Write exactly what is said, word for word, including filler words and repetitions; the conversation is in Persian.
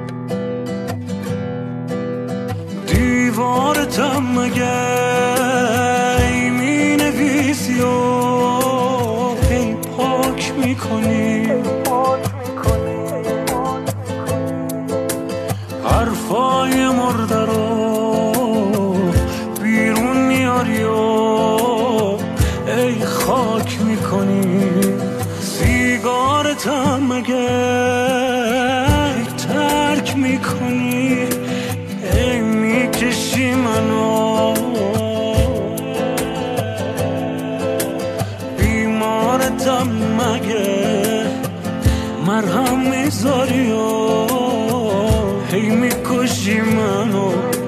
دیوارتم مگه می نویسی و هی پاک میکنی، حرفای مرده رو بیرون میاری و ای خاک میکنی. سیگارتم مگه ترک میکنی، ای میکشی منو. بیمارتم مگه مرهم میذاری و هی میکشی منو.